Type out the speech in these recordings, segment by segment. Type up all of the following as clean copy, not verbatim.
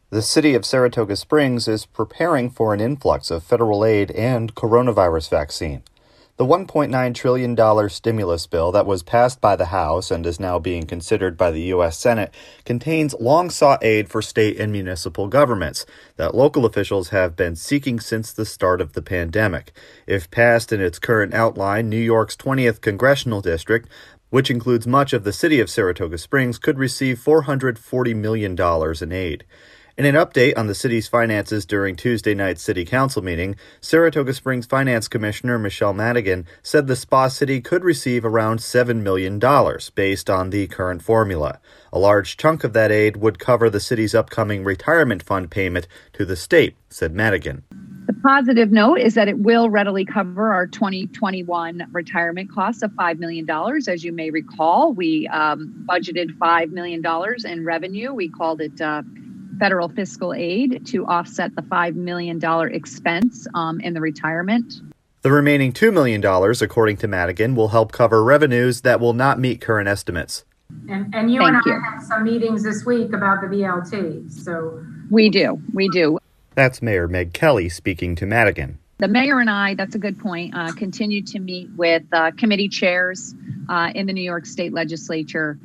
The city of Saratoga Springs is preparing for an influx of federal aid and coronavirus vaccine. The $1.9 trillion stimulus bill that was passed by the House and is now being considered by the U.S. Senate contains long-sought aid for state and municipal governments that local officials have been seeking since the start of the pandemic. If passed in its current outline, New York's 20th congressional district, which includes much of the city of Saratoga Springs, could receive $440 million in aid. In an update on the city's finances during Tuesday night's city council meeting, Saratoga Springs Finance Commissioner Michelle Madigan said the Spa City could receive around $7 million based on the current formula. A large chunk of that aid would cover the city's upcoming retirement fund payment to the state, said Madigan. The positive note is that it will readily cover our 2021 retirement costs of $5 million. As you may recall, we budgeted $5 million in revenue. We called it federal fiscal aid to offset the $5 million expense in the retirement. The remaining $2 million, according to Madigan, will help cover revenues that will not meet current estimates. And you and I have some meetings this week about the VLT. So we do. That's Mayor Meg Kelly speaking to Madigan. The mayor and I, that's a good point, continue to meet with committee chairs in the New York State Legislature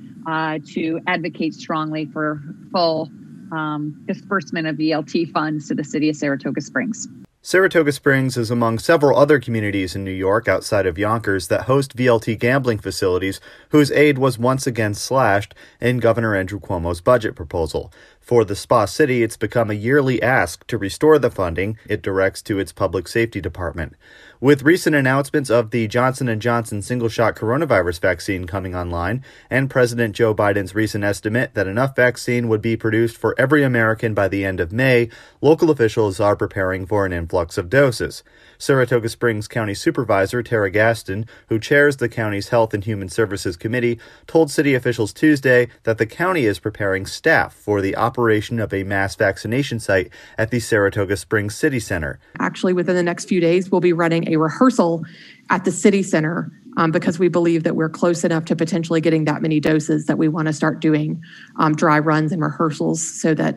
to advocate strongly for full disbursement of VLT funds to the city of Saratoga Springs. Saratoga Springs is among several other communities in New York outside of Yonkers that host VLT gambling facilities whose aid was once again slashed in Governor Andrew Cuomo's budget proposal. For the Spa City, it's become a yearly ask to restore the funding it directs to its public safety department. With recent announcements of the Johnson & Johnson single-shot coronavirus vaccine coming online and President Joe Biden's recent estimate that enough vaccine would be produced for every American by the end of May, local officials are preparing for an influx of doses. Saratoga Springs County Supervisor Tara Gaston, who chairs the county's Health and Human Services Committee, told city officials Tuesday that the county is preparing staff for the operation of a mass vaccination site at the Saratoga Springs City Center. Actually, within the next few days, we'll be running a rehearsal at the City Center because we believe that we're close enough to potentially getting that many doses that we want to start doing dry runs and rehearsals so that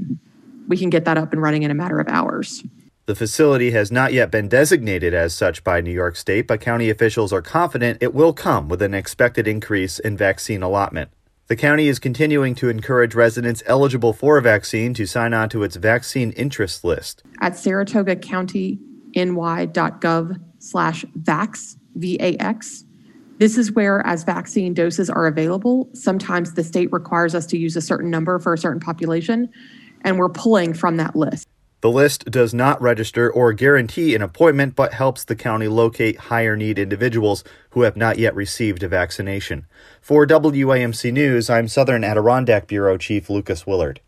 we can get that up and running in a matter of hours. The facility has not yet been designated as such by New York State, but county officials are confident it will come with an expected increase in vaccine allotment. The county is continuing to encourage residents eligible for a vaccine to sign on to its vaccine interest list. At saratogacounty.ny.gov/vax, VAX, this is where, as vaccine doses are available, sometimes the state requires us to use a certain number for a certain population, and we're pulling from that list. The list does not register or guarantee an appointment, but helps the county locate higher need individuals who have not yet received a vaccination. For WAMC News, I'm Southern Adirondack Bureau Chief Lucas Willard.